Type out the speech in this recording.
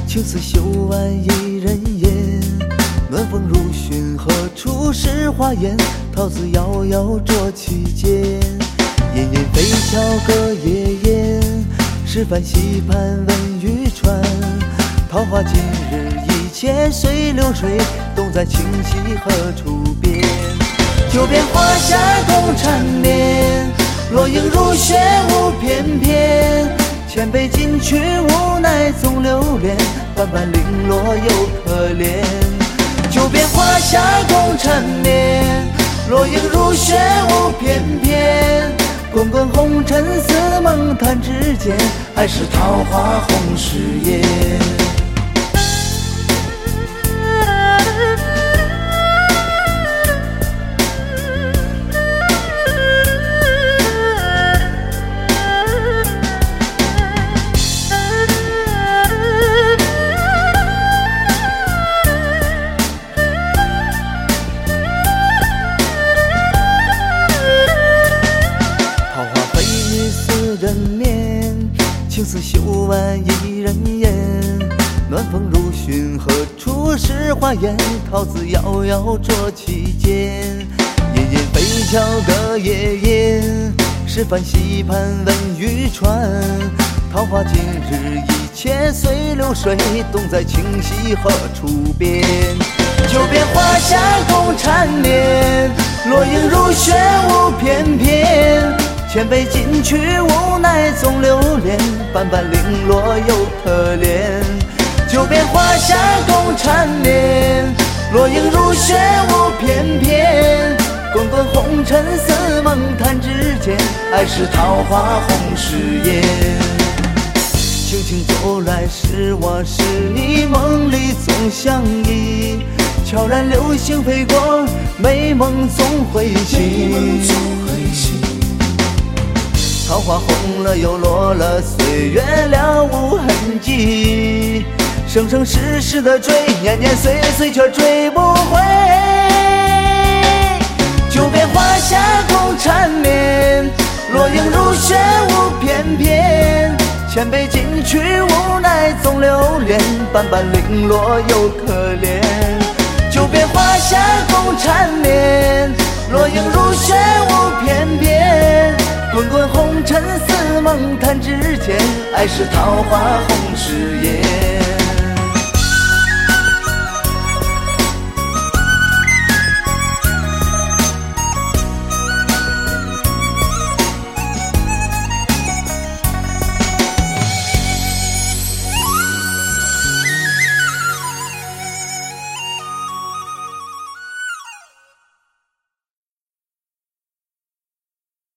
青丝绣完一人烟，暖风如熏，何处是花颜？桃子遥遥酌其间，燕燕飞桥隔夜烟，十番溪畔闻渔船。桃花今日一切随流水，洞在清溪何处边？九边花下共缠绵，落英如雪舞翩翩。千杯金曲无奈总留恋，半半零落又可怜。九边花下共缠绵，落英如雪舞翩翩。滚滚红尘似梦弹指间，还是桃花红事业。人面，青丝绣完一人烟，暖风如熏，何处是花颜？桃子遥遥酌其间，燕燕飞桥隔夜烟，十番溪畔闻渔船。桃花今日一切随流水，洞在清溪何处边？九边花下共缠绵，落英如雪舞翩翩。千杯金曲无奈总留恋，半半零落又可怜。九边花下共缠绵，落英如雪舞翩翩。滚滚红尘似梦弹指间，爱是桃花红事业。轻轻走来是我是你，梦里总相依。悄然流星飞过，美梦总会醒。桃花红了又落了，岁月了无痕迹。生生世世的追，年年岁岁却追不回。九边花下共缠绵，落英如雪舞翩翩。千杯金曲无奈总留恋，半半零落又可怜。九边花下共缠绵，落英如雪舞翩翩。滚滚红尘似梦弹指间，爱是桃花红事业。